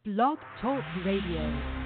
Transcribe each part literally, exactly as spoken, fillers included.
Blog Talk Radio.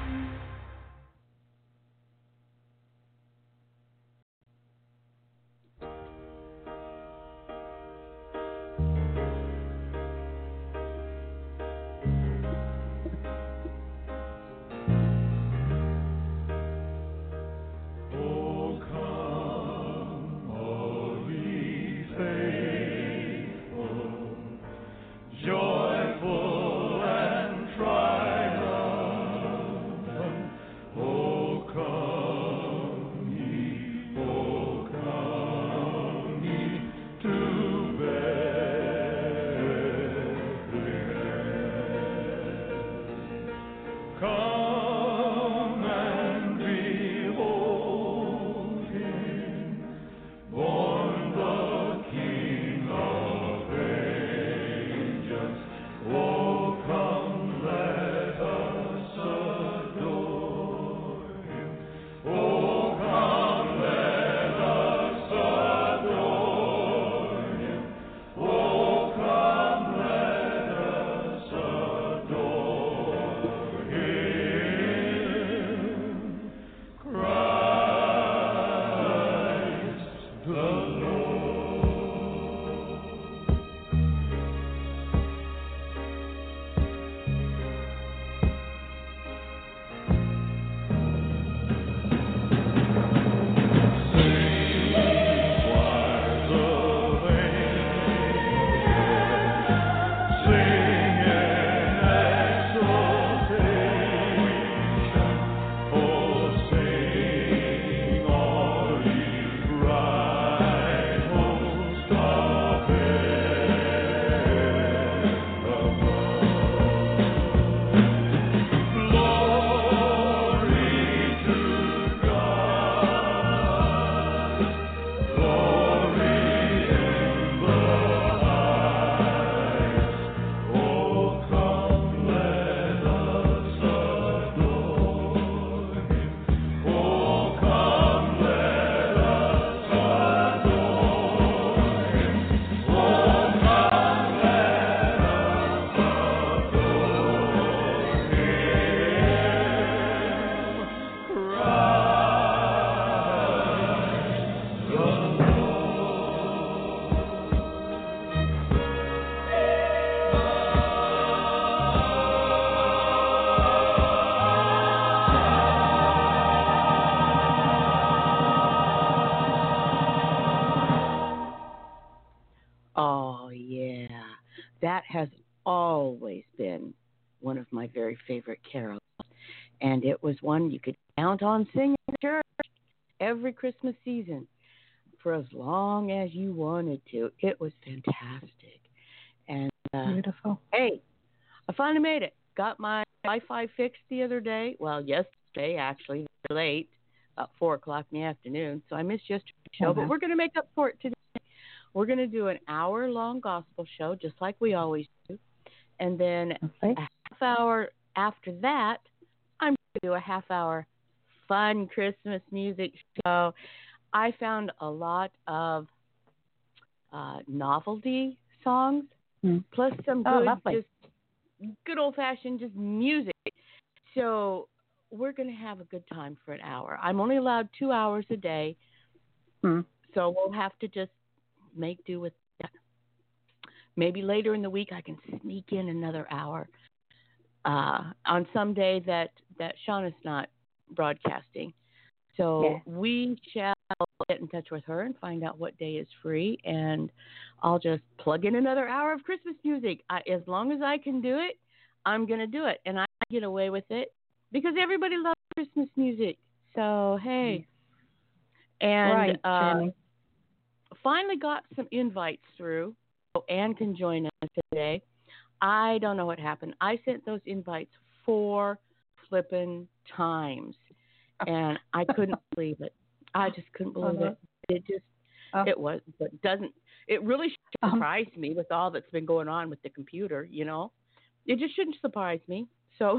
Has always been one of my very favorite carols, and it was one you could count on singing in church every Christmas season for as long as you wanted to. It was fantastic. And uh, beautiful. Hey, I finally made it. Got my Wi-Fi fixed the other day. Well, yesterday actually, late, about four o'clock in the afternoon. So I missed yesterday's show, uh-huh. but we're going to make up for it today. We're going to do an hour-long gospel show, just like we always do. And then okay. a half hour after that, I'm going to do a half-hour fun Christmas music show. I found a lot of uh, novelty songs, mm. plus some good, oh, just good old-fashioned just music. So we're going to have a good time for an hour. I'm only allowed two hours a day, mm. so we'll have to just make do with that. Maybe later in the week I can sneak in another hour uh, on some day that, that Shauna's not broadcasting. So yeah. we shall get in touch with her and find out what day is free, and I'll just plug in another hour of Christmas music. I, as long as I can do it, I'm going to do it, and I get away with it because everybody loves Christmas music. So, hey. And right, uh, finally got some invites through, so Ann can join us today. I don't know what happened. I sent those invites four flippin' times, and I couldn't believe it. I just couldn't believe uh-huh. it. It just, uh, it was, but doesn't, it really surprised um, me with all that's been going on with the computer, you know? It just shouldn't surprise me. So.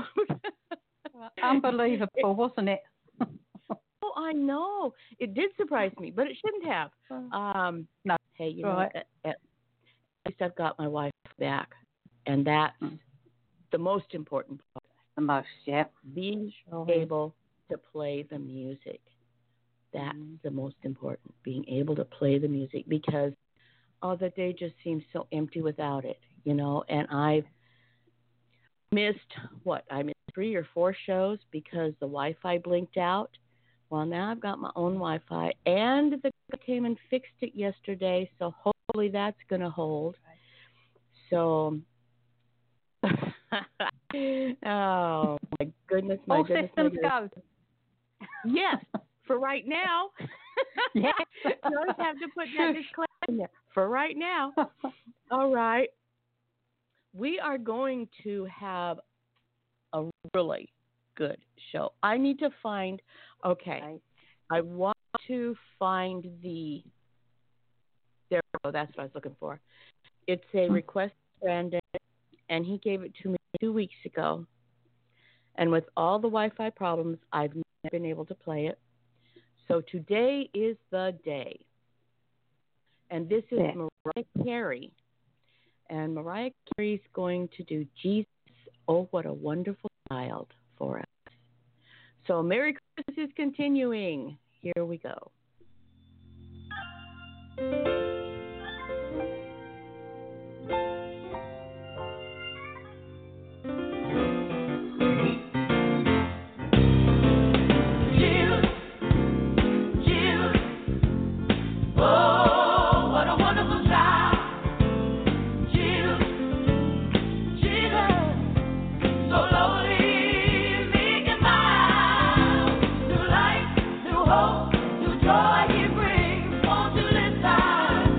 Unbelievable, wasn't it? Oh, I know. It did surprise me, but it shouldn't have. Um, no. Hey, you right. know, at, at least I've got my wife back, and that's mm. the most important part. The most, yeah. Being able to play the music. That's mm-hmm. the most important. Being able to play the music because oh, the day just seems so empty without it, you know. And I've missed what? I missed three or four shows because the Wi-Fi blinked out. Well, now I've got my own Wi-Fi, and the guy came and fixed it yesterday, so hopefully that's going to hold. So, oh my goodness, my All goodness, systems my goodness. go. Yes, for right now. Yes. You always have to put that disclaimer in there. For right now. All right. We are going to have a really good show. I need to find, okay, right. I want to find the, there we go, that's what I was looking for. It's a request from Brandon, and he gave it to me two weeks ago. And with all the Wi-Fi problems, I've never been able to play it. So today is the day. And this is yeah. Mariah Carey. And Mariah Carey's going to do Jesus, Oh, What a Wonderful Child for us. So Merry Christmas is continuing. Here we go. Joy he brings, won't you listen?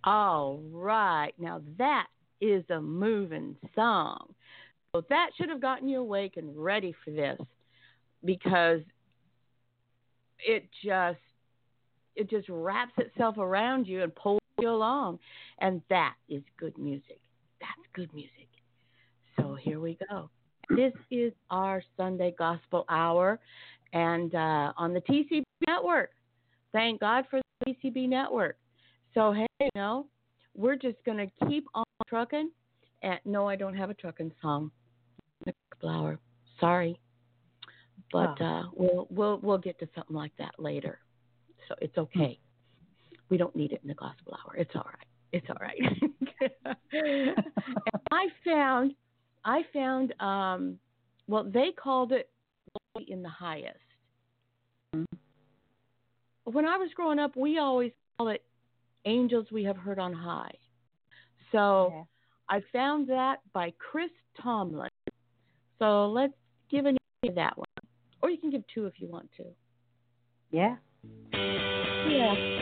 All right. Now that is a moving song. So that should have gotten you awake and ready for this because it just it just wraps itself around you and pulls you along. And that is good music. That's good music. So here we go. This is our Sunday Gospel Hour and uh, on the T C B Network. Thank God for the T C B Network. So, hey, you know, we're just going to keep on trucking. And no, I don't have a trucking song. Flower. Sorry. But Oh. uh, we'll, we'll, we'll get to something like that later. So it's okay. We don't need it in the Gospel Hour. It's all right. It's all right. And I found, I found, um, well, they called it in the highest. When I was growing up, we always call it Angels We Have Heard on High. So Yeah. I found that by Chris Tomlin. So let's give an E of that one. Or you can give two if you want to. Yeah. Yeah.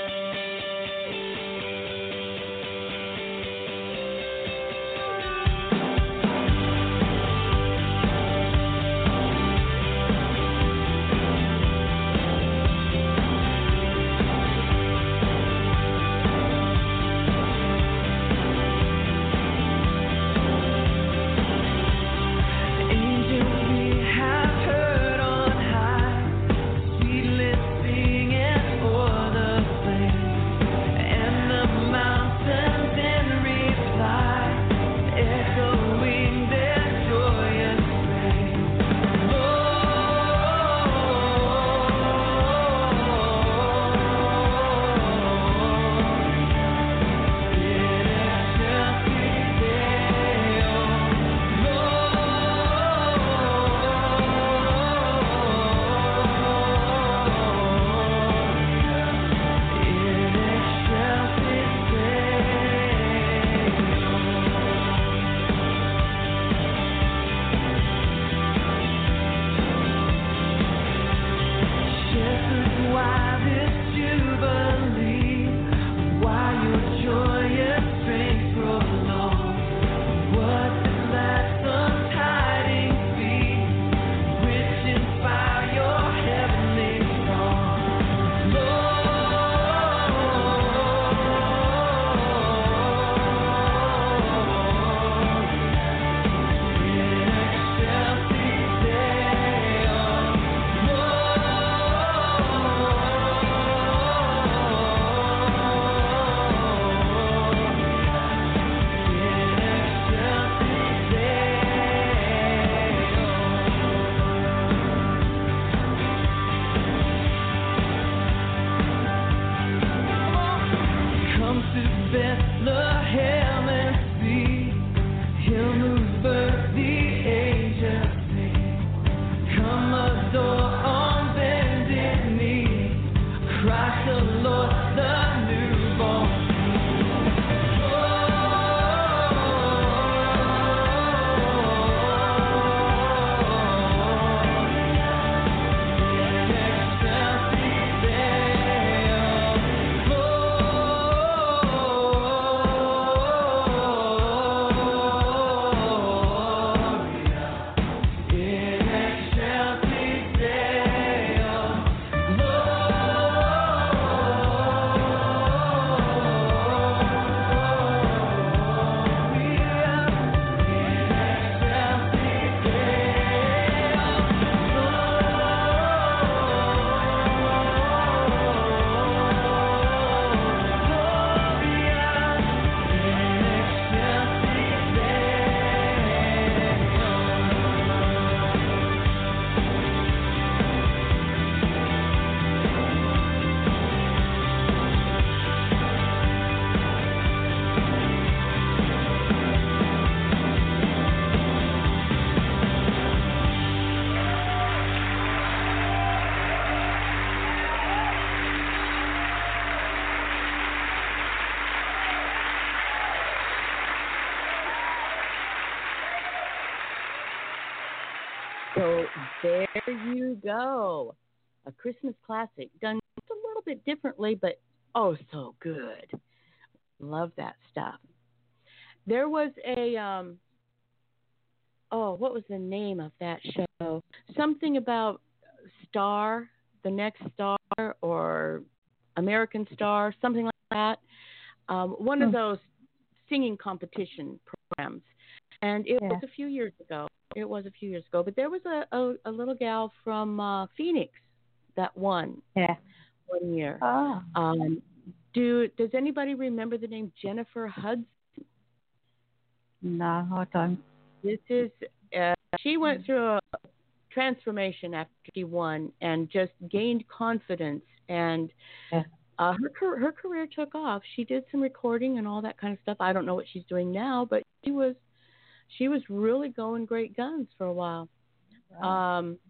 So there you go. A Christmas classic done just a little bit differently, but oh so good. Love that stuff. There was a um oh, what was the name of that show? Something about Star, the next Star, or American Star, something like that. Um, one of Hmm. those singing competition programs. And it Yeah. was a few years ago. It was a few years ago. But there was a, a, a little gal from uh, Phoenix that won Yeah. one year. Oh. Um, do Does anybody remember the name Jennifer Hudson? No, I don't. This is uh, she went through a transformation after she won and just gained confidence, and Yeah. uh, her car- her career took off. She did some recording and all that kind of stuff. I don't know what she's doing now, but she was she was really going great guns for a while. Wow. Um,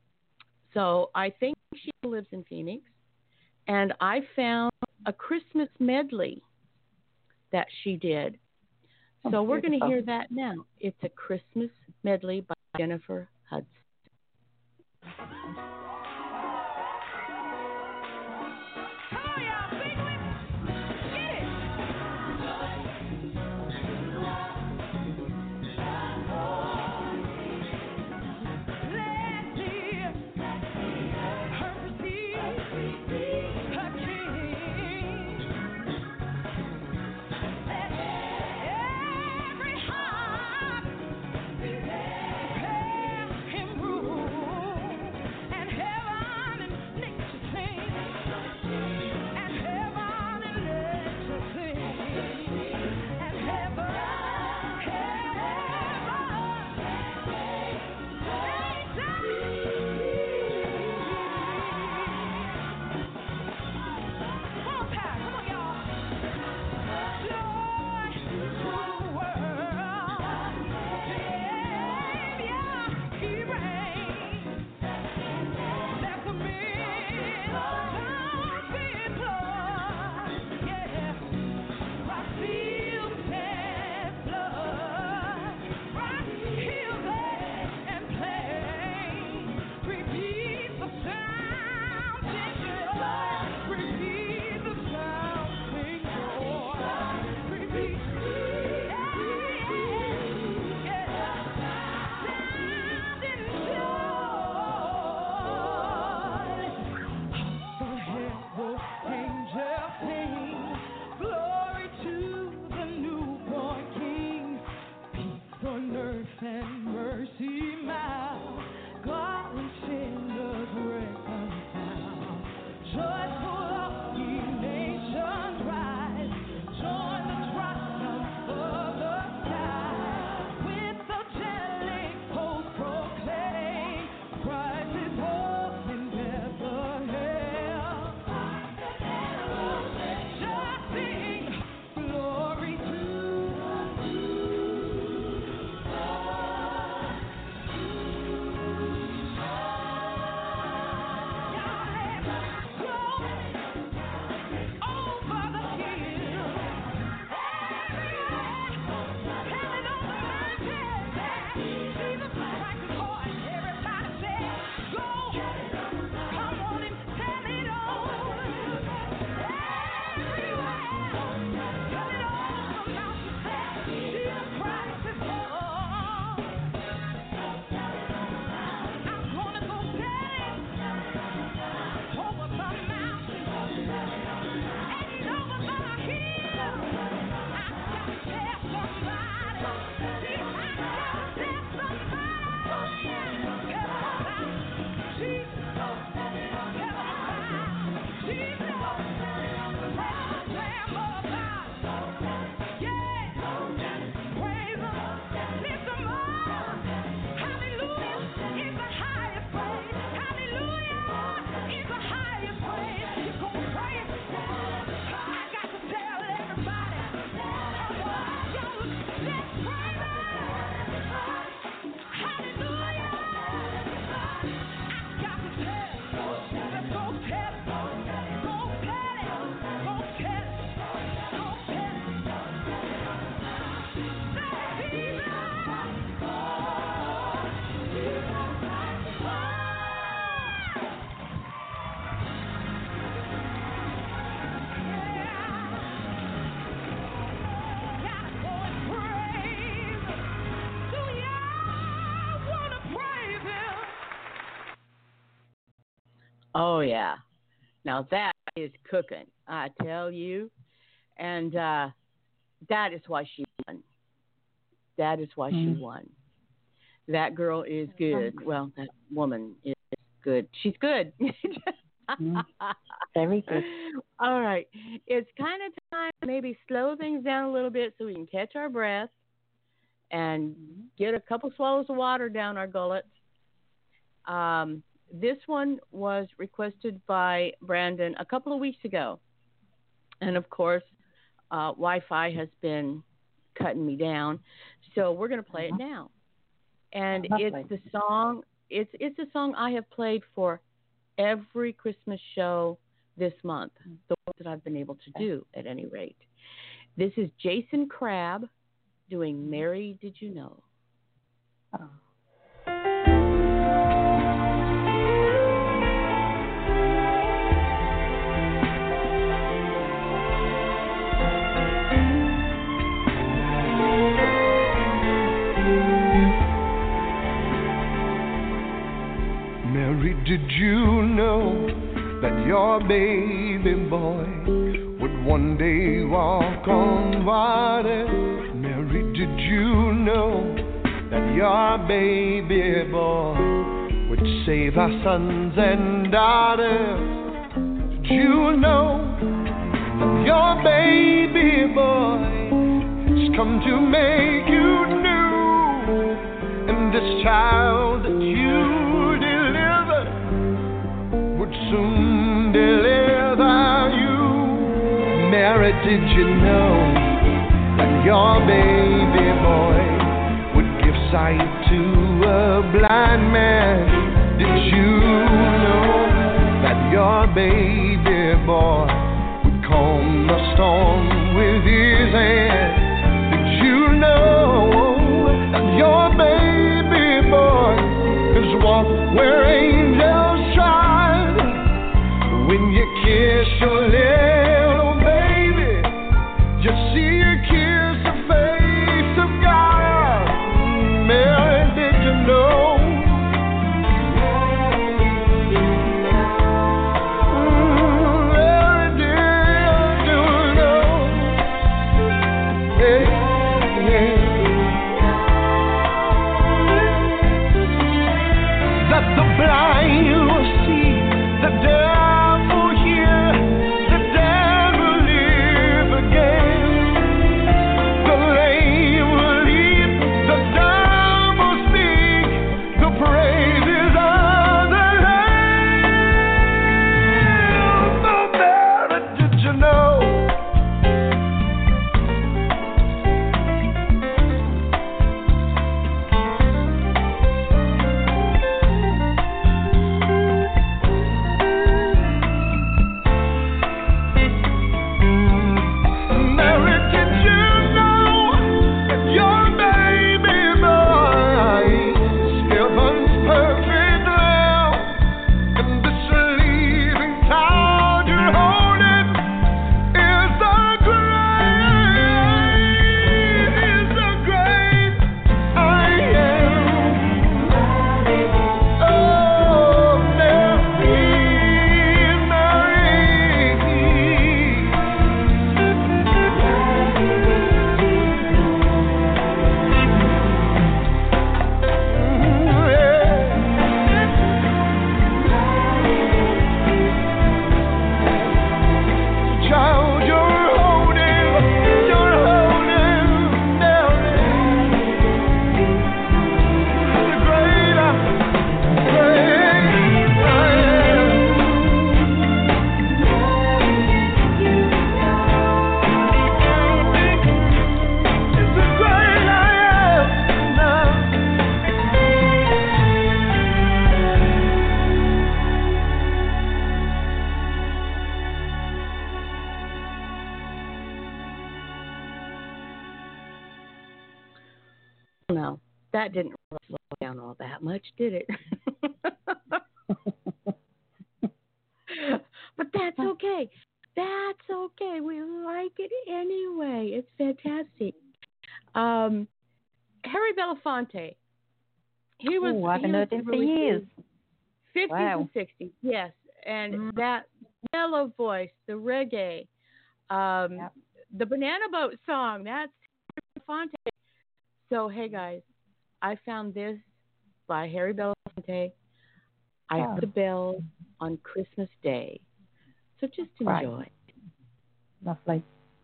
so I think she lives in Phoenix, and I found a Christmas medley that she did. Oh, So we're going to beautiful. hear that now. It's a Christmas medley by Jennifer Hudson. Glory Oh, yeah. Now that is cooking, I tell you. And uh, that is why she won. That is why she Mm. won. That girl is good. Well, that woman is good. She's good. Mm. Very good. All right. It's kind of time to maybe slow things down a little bit so we can catch our breath and get a couple swallows of water down our gullets. Um, this one was requested by Brandon a couple of weeks ago. And, of course, uh, Wi-Fi has been cutting me down. So we're going to play Uh-huh. it now. And Lovely. it's the song, it's, it's a song I have played for every Christmas show this month, the ones that I've been able to do at any rate. This is Jason Crabb doing Mary Did You Know? Oh. Mary, did you know that your baby boy would one day walk on water? Mary, did you know that your baby boy would save our sons and daughters? Did you know that your baby boy has come to make you new? And this child that you delivered would soon deliver you. Mary, did you know that your baby boy would give sight to a blind man? Did you know that your baby boy would calm the storm with his hand? Did you know that your baby boy has walked where angels trod? When you kiss your little baby, you see a kiss the face of God. Mary, did you know? Mary, did you know? Hey, hey. That the blind will see, the deaf will hear, the dead will live again. The lame will leap, the dumb will speak, the praises of the Lamb. Oh, Mary, did you know? Mary, did you know that your baby boy is heaven's perfect lamb? And this living child you're holding is the great, is the great I am. Oh, Mary, child, you're holding, you're holding, Mary, the great, great I am. It's the great I am now. No, that didn't really slow down all that much, did it? But that's okay. That's okay. We like it anyway. It's fantastic. Um, Harry Belafonte. He was. Oh, I haven't he was heard him for really years. fifties Wow. and sixties. Yes, and Mm. that mellow voice, the reggae, um, Yep. the Banana Boat song. That's Belafonte. So hey guys, I found this by Harry Belafonte. I Oh. heard the bells on Christmas Day. So just Right. enjoy. Lovely.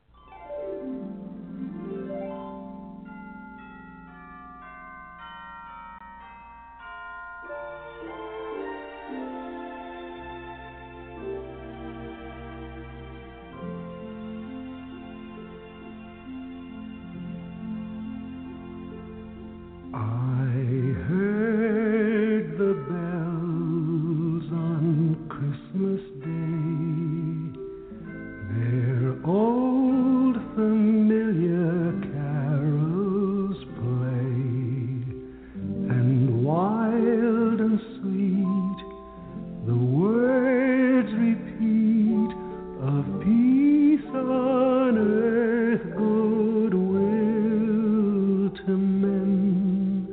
I heard the bells on Christmas Day, their old familiar carols play, and wild and sweet the words repeat of peace on earth, goodwill to men.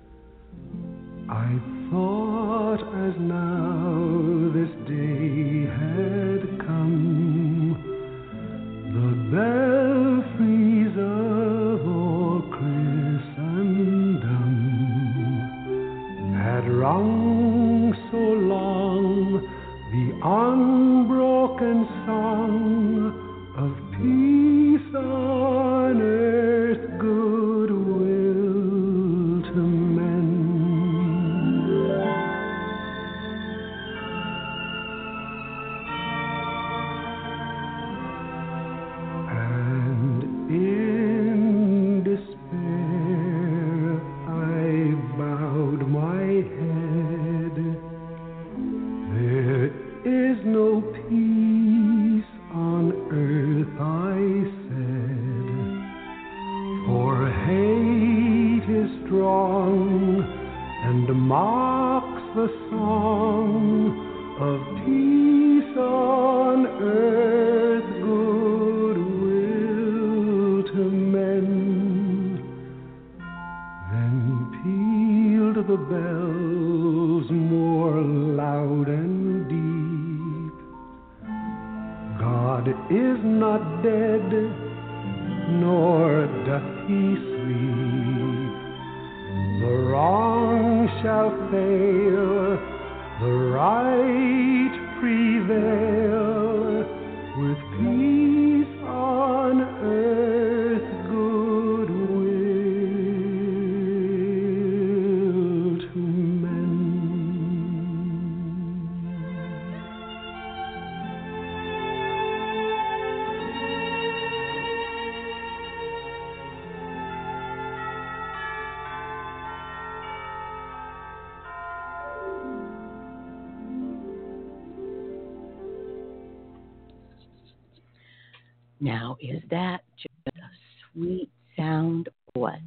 I thought as now this day had come, the belfries of all Christendom had rung so long the unbroken song of peace on earth, goodwill to men. And in despair I bowed my head. There is no peace on earth, I said, for hate is strong and mocks the song of peace on earth, goodwill to men. Then pealed the bells more loud and deep. God is not dead, nor doth he sleep. The wrong shall fail, the right prevail, with peace on earth, goodwill to men. Now, is that just a sweet sound or what?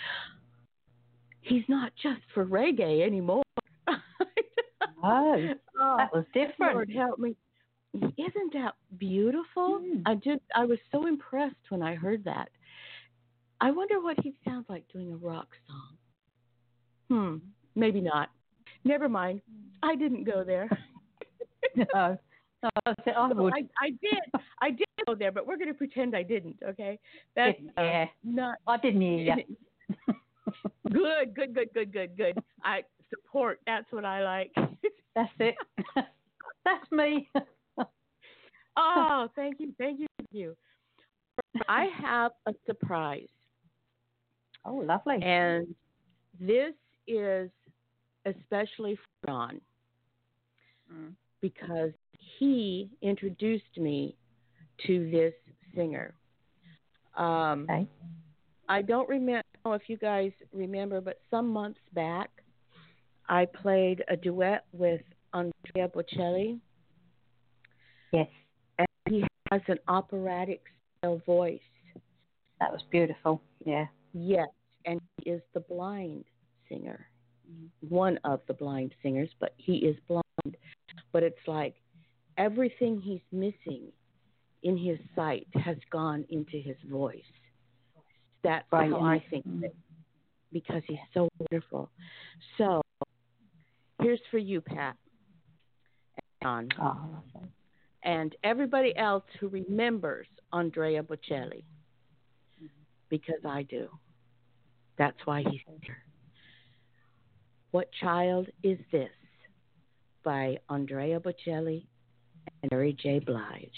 He's not just for reggae anymore. Oh, Oh, that was different. Lord help me. Isn't that beautiful? Mm. I just I was so impressed when I heard that. I wonder what he sounds like doing a rock song. Hmm, maybe not. Never mind. I didn't go there. No. No, I said I would. I, I did. I did go there, but we're going to pretend I didn't, okay? That's uh, Yeah. not I didn't hear you. good, good, good, good, good, good. I support. That's what I like. That's it. That's me. Oh, thank you, thank you, thank you. I have a surprise, Oh, lovely. and this is especially for John Mm. because he introduced me to this singer. Um, Okay. I don't remember if you guys remember, but some months back, I played a duet with Andrea Bocelli, Yes, and he has an operatic style voice. that was beautiful. Yeah. Yes, and he is the blind singer, one of the blind singers, but he is blind. But it's like everything he's missing in his sight has gone into his voice. That's Right, how and I it- think of it, because he's so wonderful. So here's for you, Pat. on, Oh, lovely. and everybody else who remembers Andrea Bocelli, because I do. That's why he's here. What Child Is This by Andrea Bocelli and Mary J. Blige.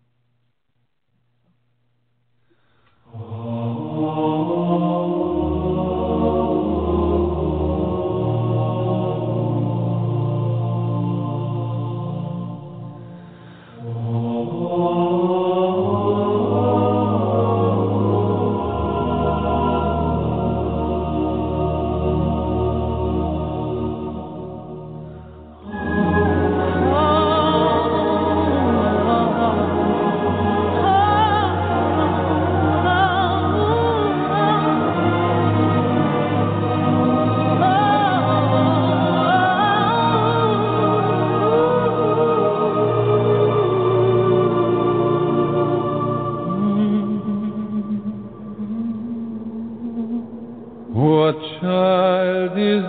What child is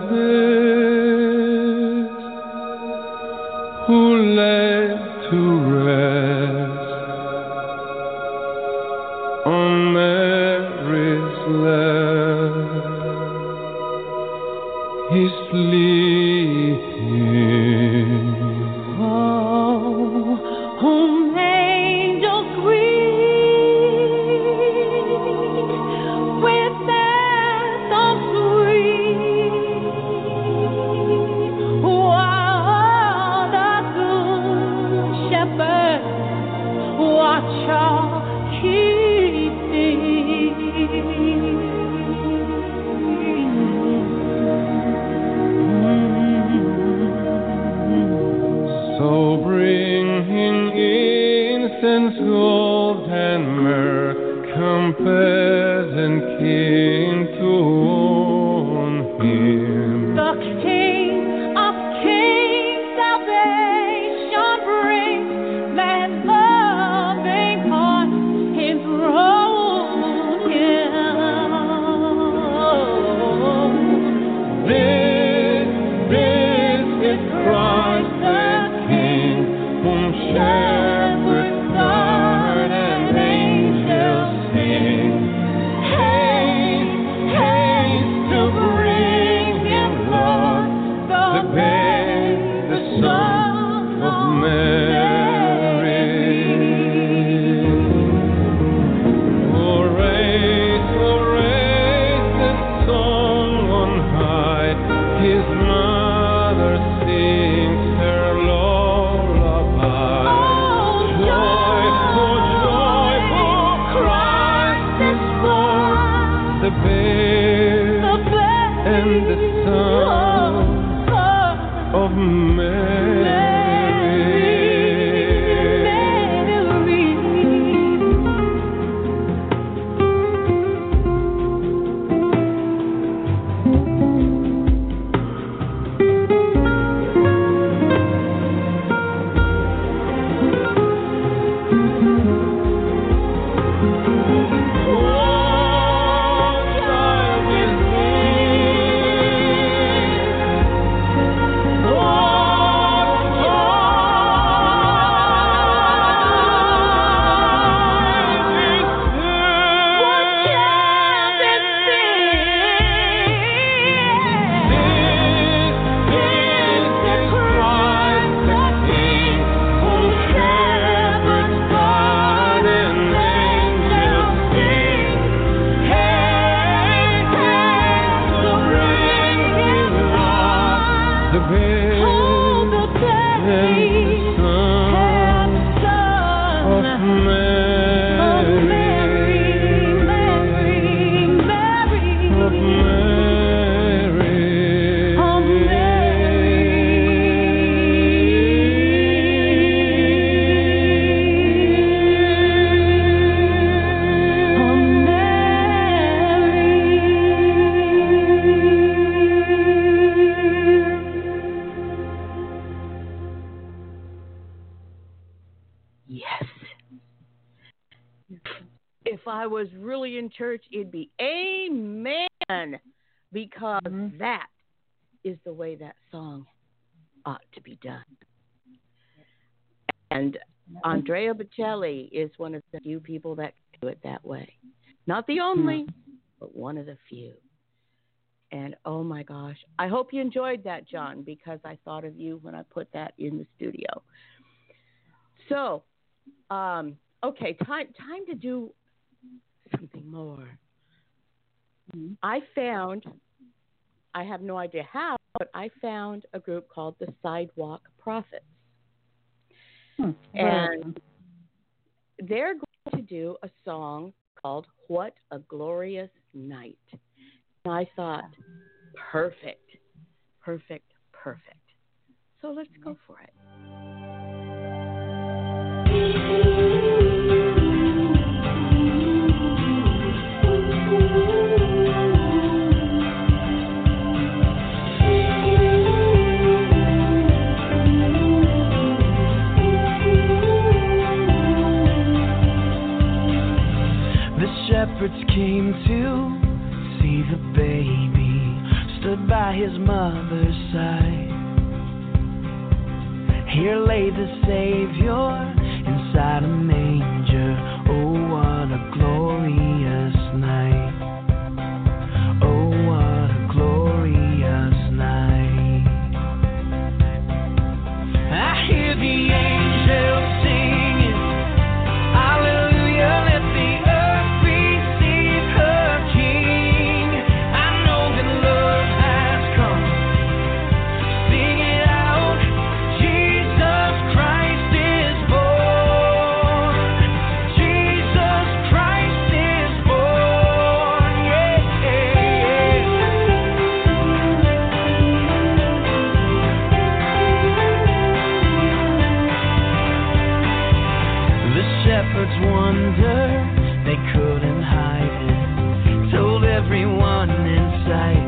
this who laid to rest on Mary's lap? He's sleeping. Oh, whom angels greet with anthem sweet, while the good shepherd watch all he So bringing incense, gold, and myrrh, come peasant king to own him. The King of Kings salvation brings, let loving hearts enthrone him. This, this is Christ the King, whom shepherds guard and angels sing. Haste, haste to bring him, Lord, the babe, the Son of Mary. Oh, raise, oh, raise the song on high. His mother sings her lullaby. Joy, oh, joy, for Christ is born, the babe and the Son of Mary. Yes. If I was really in church, it'd be amen, because Mhm. that is the way that song ought to be done. And Andrea Bocelli is one of the few people that can do it that way. Not the only, but one of the few. And oh my gosh, I hope you enjoyed that, John, because I thought of you when I put that in the studio. So, um, okay, time time to do something more. Mm-hmm. I found, I have no idea how, but I found a group called the Sidewalk Prophets. Hmm. And they're going to do a song called What a Glorious Night. And I thought, perfect, perfect, perfect. So let's go for it. The shepherds came to see the baby, stood by his mother's side. Here lay the Savior inside a manger. Oh, what a glorious night. Oh, what a glorious night. I hear the angels singing, hallelujah, let the earth receive her King. I know that love has come. Sing it out, Jesus Christ is born. Jesus Christ is born, yeah, yeah. The shepherds wondered, they couldn't hide it, told everyone in sight.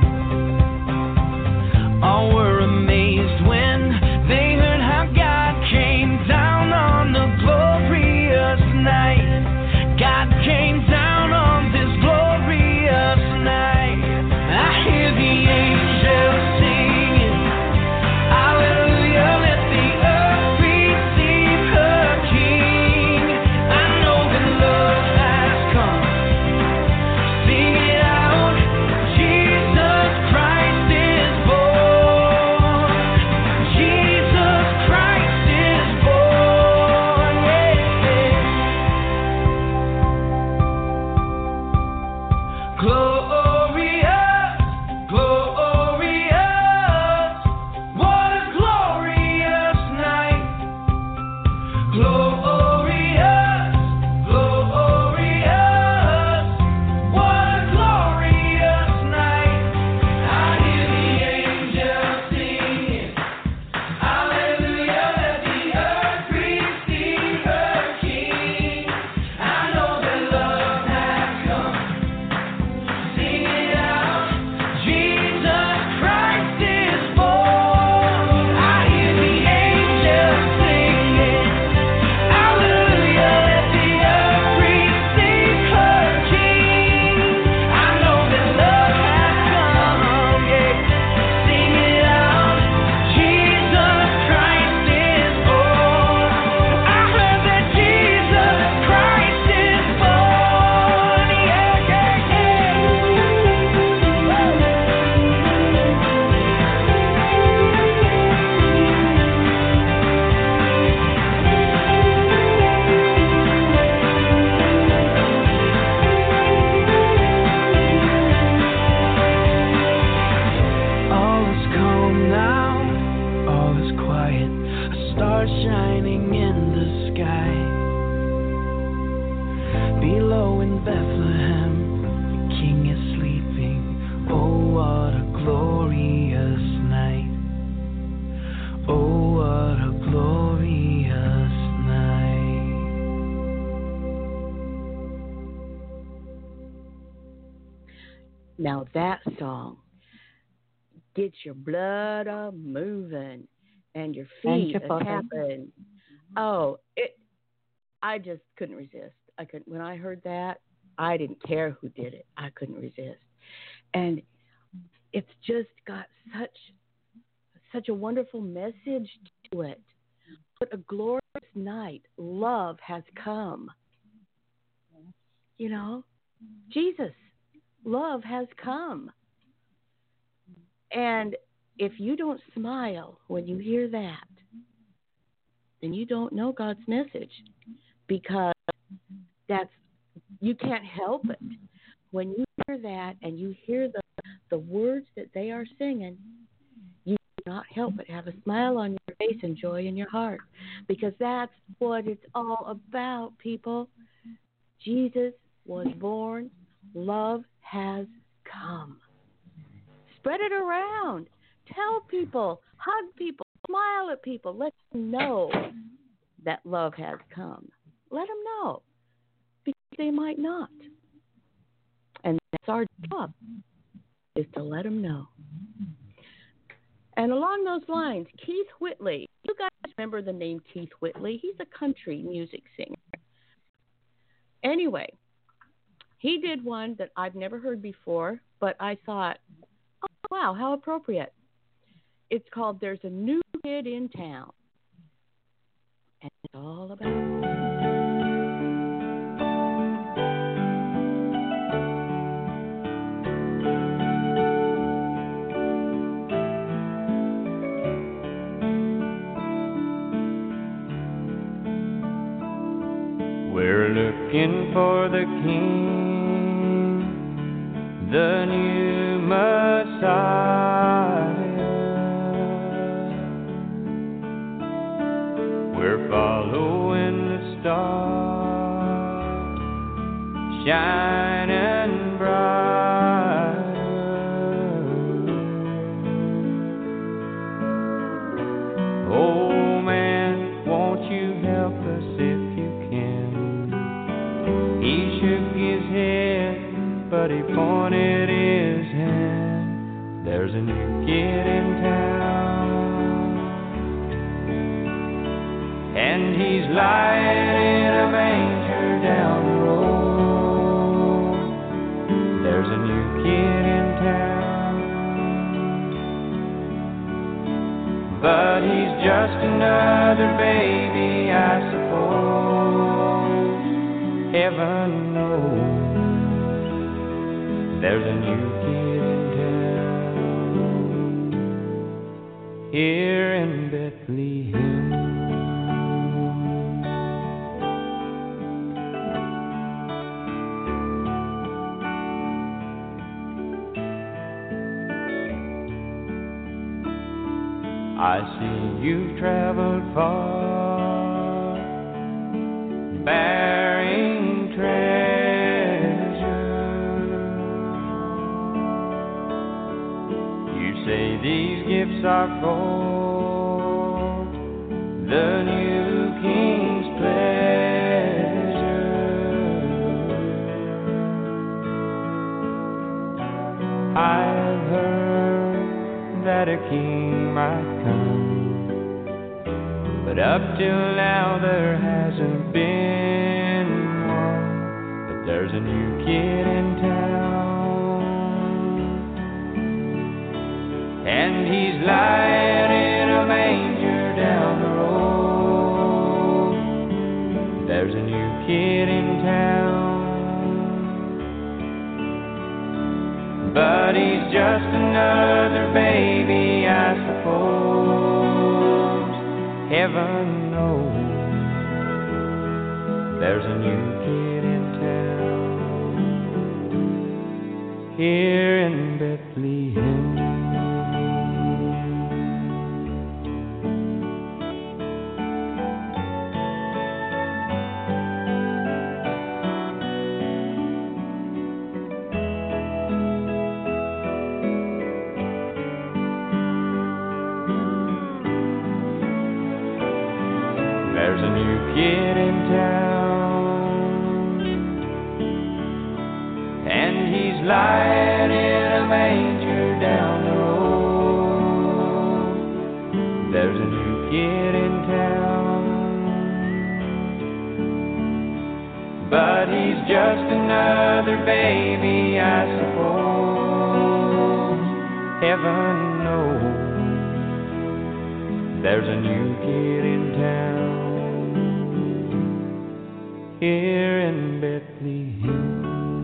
All were amazed when they heard how God came down on the glorious night. God came down on this glorious night. I hear the angels singing, hallelujah, let the earth receive her King. I know that love has come. Sing it out, Jesus Christ is born. Jesus Christ is born, yeah. Glorious, glorious, what a glorious night. Glorious, glorious, what a glorious night. I hear the angels singing, hallelujah, let the earth receive her King. I know that love has come. Sing it out, Jesus Christ is born. I hear the angels singing, hallelujah, let the earth receive her King. I know that love has come, yeah. Sing it out, Jesus Christ is born. I heard that Jesus Christ is born, yeah, yeah, yeah. All is calm now, all is quiet, a star shining in the sky. Below in Bethlehem, the King is sleeping. Oh, what a glorious night. Oh, what a glorious night. Now that song gets your blood a moving and your And feet your a body. tapping. Oh, it! I just couldn't resist. I couldn't. When I heard that, I didn't care who did it. I couldn't resist, and it's just got such such a wonderful message to it. What a glorious first night, love has come. You know, Jesus, love has come. And if you don't smile when you hear that, then you don't know God's message, because that's, you can't help it. When you hear that and you hear the, the words that they are singing, you cannot help but have a smile on your face and joy in your heart, because that's what it's all about, people. Jesus was born. Love has come. Spread it around. Tell people. Hug people. Smile at people. Let them know that love has come. Let them know, because they might not. And that's our job, is to let them know. And along those lines, Keith Whitley. You guys remember the name Keith Whitley? He's a country music singer. Anyway, he did one that I've never heard before, but I thought, oh, wow, how appropriate. It's called There's a New Kid in Town. And it's all about... We're looking for the King, the new Messiah. We're following the star, shining bright. Oh man, won't you help us if you can? He shook his head, but he pointed his hand. There's a new kid in town, and he's lying in a manger down the road. There's a new kid in town, but he's just another baby, I suppose. Heaven knows there's a new kid in town here in Bethlehem. I see you've traveled far, bearing treasure. You say these gifts are for the new King's pleasure. I've heard that a king might come, but up till now there hasn't been one. But there's a new kid in town, and he's lying in a manger down the road. There's a new kid in town, but he's just another baby, I suppose. Heaven knows there's a new kid in town here in Bethlehem. There's a new kid in town, and he's lying in a manger down the road. There's a new kid in town, but he's just another baby, I suppose. Heaven knows there's a new kid in town here in Bethlehem.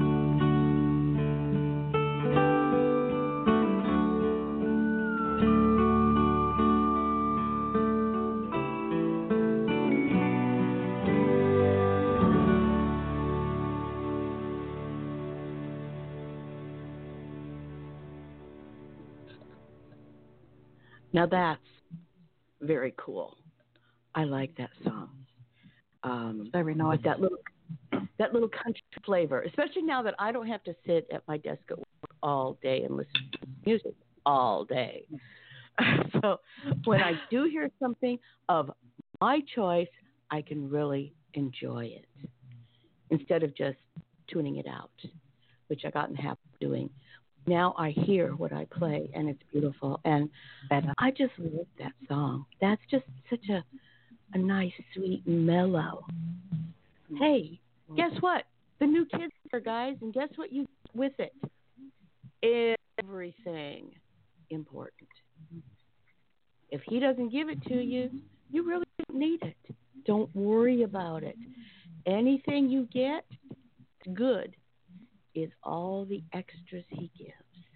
Now that's very cool. I like that song. Um, Very nice. with that little that little country flavor, especially now that I don't have to sit at my desk at work all day and listen to music all day. So when I do hear something of my choice, I can really enjoy it instead of just tuning it out, which I got in the habit of doing. Now I hear what I play, and it's beautiful. And Better. I just love that song. That's just such a, a nice, sweet mellow. Hey, guess what? The new kids are guys, and guess what you get with it? Everything important. If he doesn't give it to you, you really don't need it. Don't worry about it. Anything you get, good, is all the extras he gives.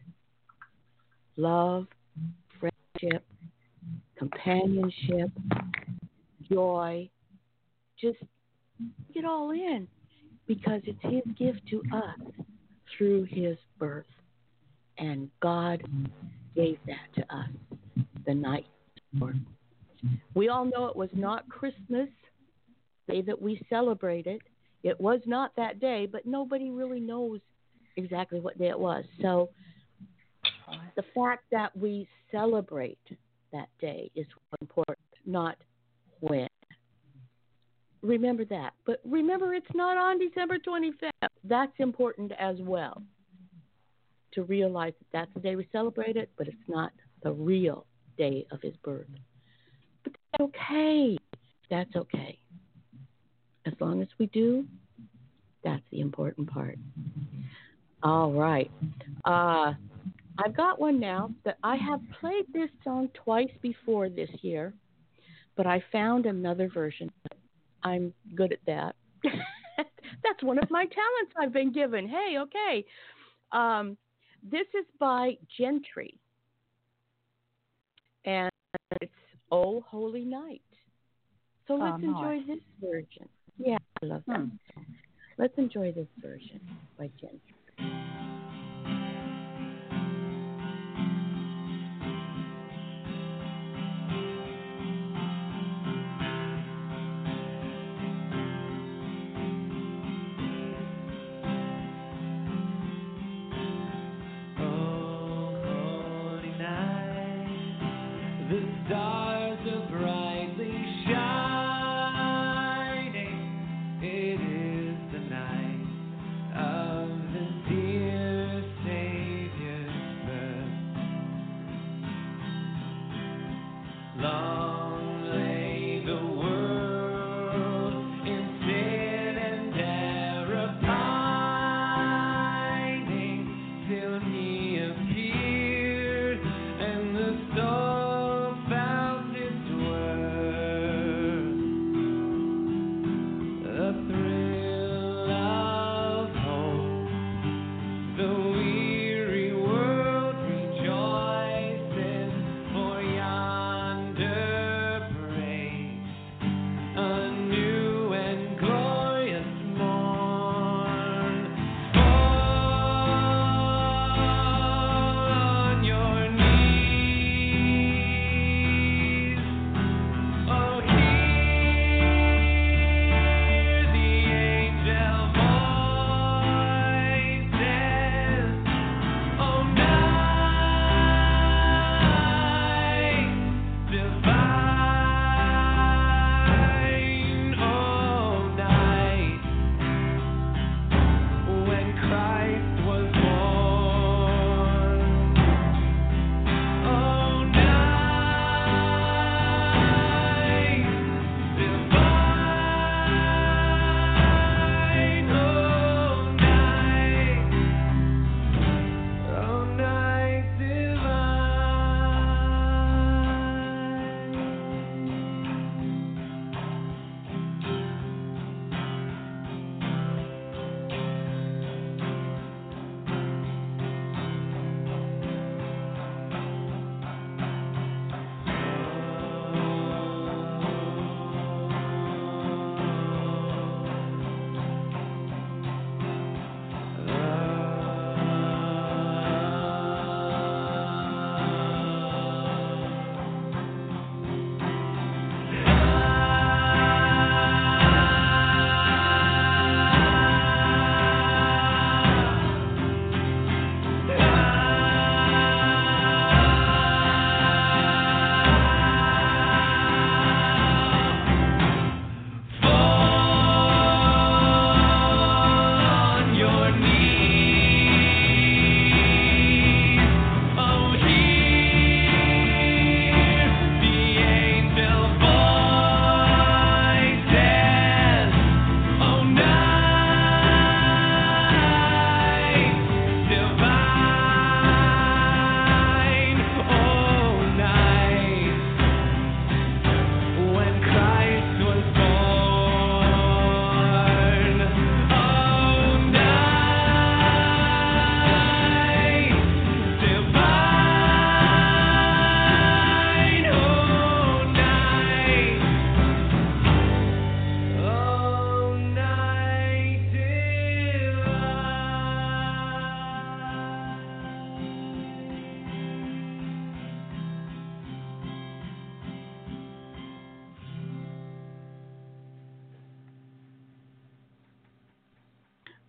Love, friendship, companionship, joy. Just get all in because it's his gift to us through his birth. And God gave that to us the night before. We all know it was not Christmas, the day that we celebrated. It was not that day, but nobody really knows exactly what day it was. So the fact that we celebrate that day is important, not when. Remember that. But remember, it's not on December twenty-fifth. That's important as well, to realize that that's the day we celebrate it, but it's not the real day of his birth. But that's okay. That's okay. As long as we do, that's the important part. All right. Uh, I've got one now that I have played this song twice before this year, but I found another version. I'm good at that. That's one of my talents I've been given. Hey, okay. Um, this is by Gentry, and it's Oh Holy Night. So let's Oh, enjoy nice. this version. Yeah, I love that Hmm. song. Let's enjoy this version by Gentry. Oh, holy night, the stars are brightly shining. It is the night of the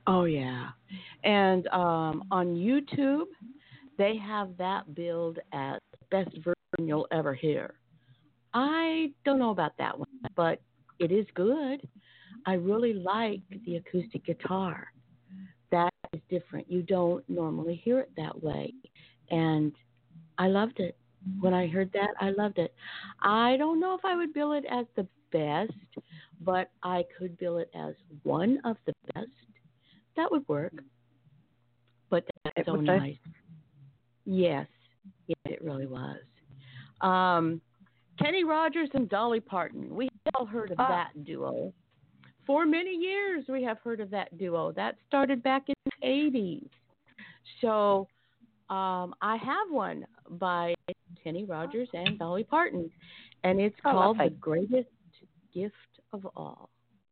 Oh yeah, and um, on YouTube, they have that billed as best version you'll ever hear. I don't know about that one, but it is good. I really like the acoustic guitar. That is different. You don't normally hear it that way, and I loved it. When I heard that, I loved it. I don't know if I would bill it as the best, but I could bill it as one of the best. That would work. But that's It so would do. nice. Yes, yes, it really was. Um, Kenny Rogers and Dolly Parton. We have all heard of Ah. that duo. For many years, we have heard of that duo. That started back in the eighties. So um, I have one by Kenny Rogers and Dolly Parton, and it's Oh, called lovely. The Greatest Gift of All.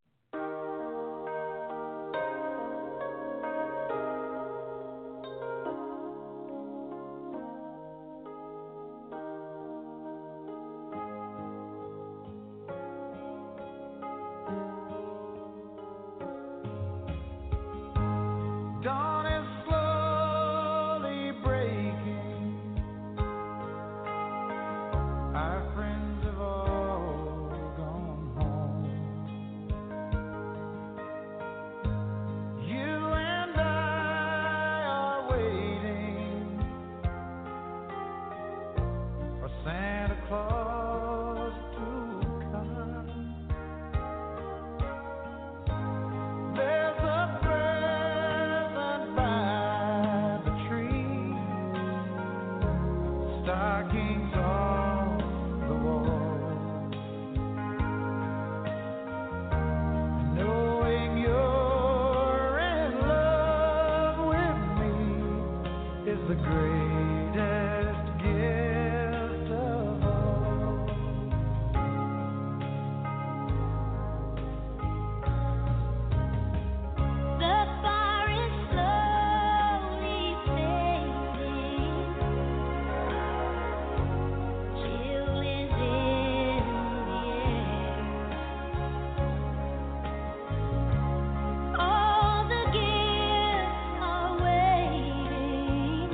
Dawn is slowly breaking. Our friends have all gone home. You and I are waiting for Santa Claus to come. There's a present by the tree, stockings on the wall. Knowing you're in love with me is the greatest gift of all. The fire is slowly fading. Chill is in the air. All the gifts are waiting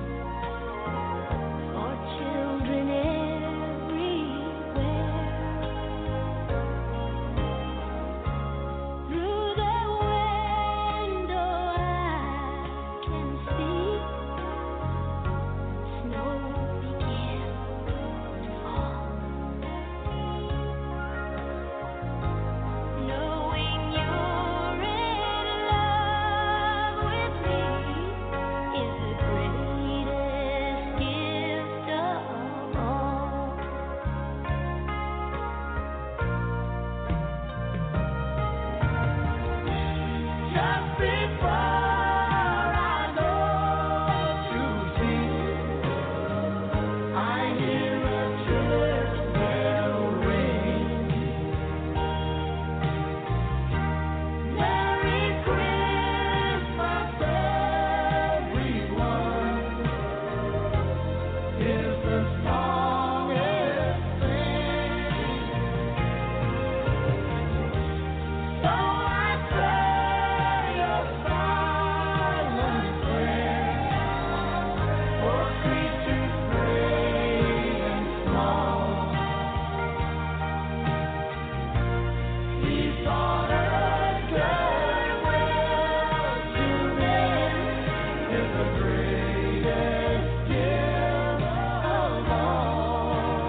for children everywhere. Through the window I can see snow begin to fall. Knowing you're in love with me is the greatest gift of all. Just before I go to sleep, I hear a church bell ring. Merry Christmas, everyone, is the song it sings. So I say a silent prayer for creatures great and small. Peace on earth, goodwill to men is the greatest gift of all.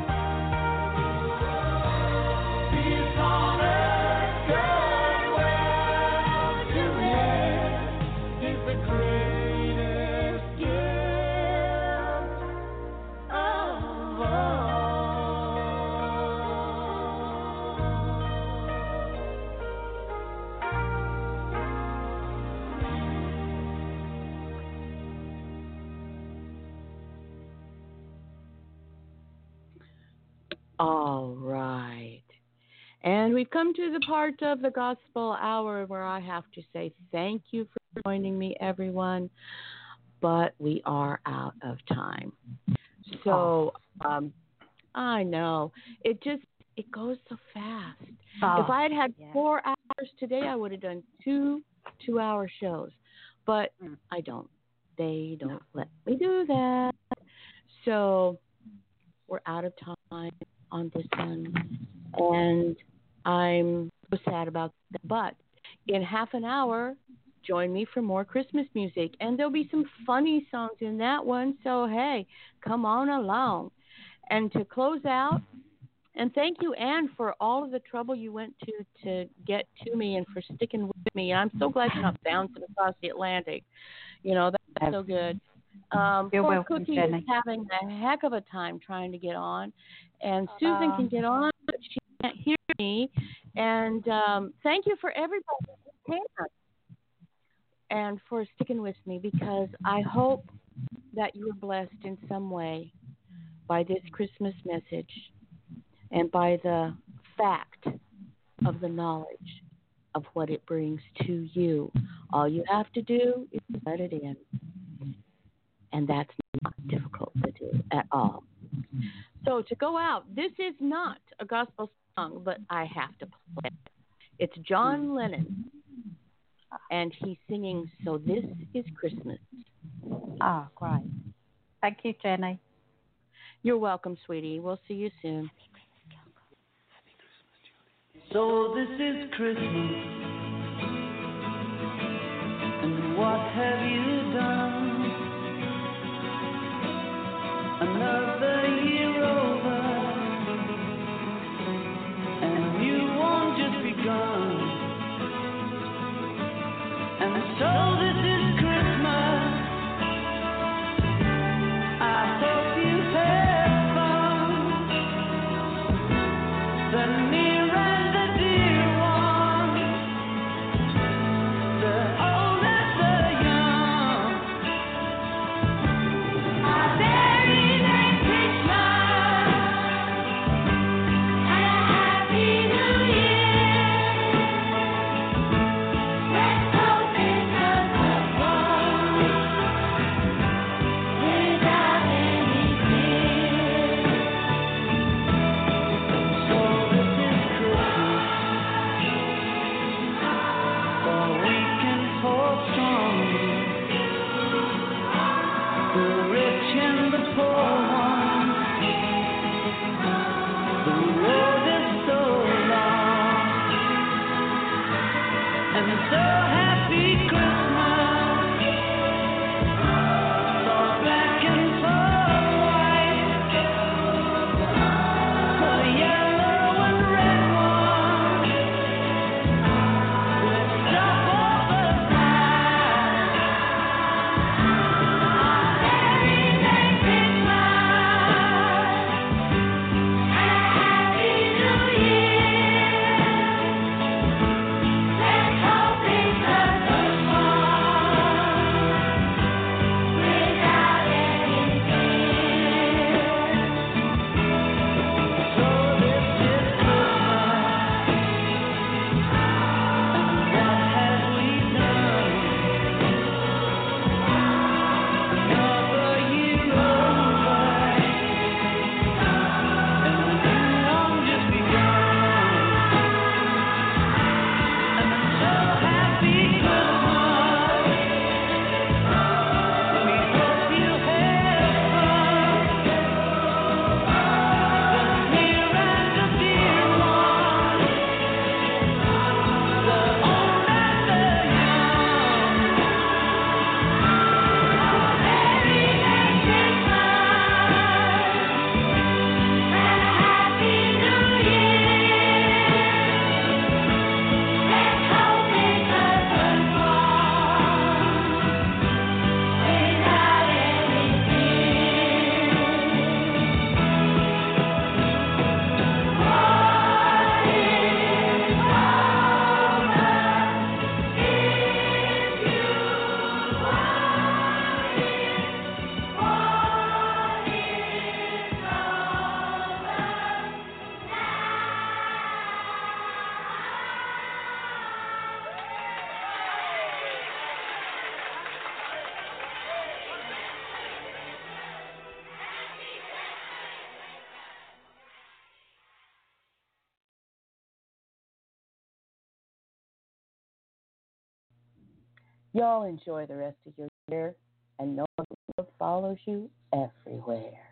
Peace on earth, goodwill to men is the greatest gift of all. All right. And we've come to the part of the gospel hour where I have to say thank you for joining me, everyone. But we are out of time. So um, I know it just it goes so fast. Oh, if I had had yeah. four hours today, I would have done two two-hour shows, but Mm. I don't. They don't let me do that. So we're out of time on this one, and I'm so sad about that. But in half an hour, join me for more Christmas music, and there'll be some funny songs in that one. So hey, come on along. And to close out, and thank you, Anne, for all of the trouble you went to to get to me and for sticking with me. And I'm so glad you're not bouncing across the Atlantic. You know, that's so good. Um, You're poor welcome, Cookie Jenny. is having a heck of a time trying to get on. And Susan can get on, but she can't hear me. And um, thank you for everybody who can and for sticking with me, because I hope that you were blessed in some way by this Christmas message and by the fact of the knowledge of what it brings to you. All you have to do is let it in. And that's not difficult to do at all. So to go out, this is not a gospel song, but I have to play it. It's John Lennon, and he's singing So This Is Christmas. Ah, great. Thank you, Jenny. You're welcome, sweetie. We'll see you soon. So this is Christmas, and what have you done? Another year over, and you won't just begun. And so this is Christmas. I hope you've had fun. The near and the dear ones, the old and the young, are buried in Christmas, and a happy New Year. Let's hope it doesn't fall without any fear. So this is Christmas, for we can hold strong, the rich and the poor ones. The road is so long, and so happy Christmas, for black and for white, for the yellow and red ones. Let's stop all the fight. Our Merry Merry Christmas, and a happy New Year. Let's hope it Y'all enjoy the rest of your year and know that love follows you everywhere.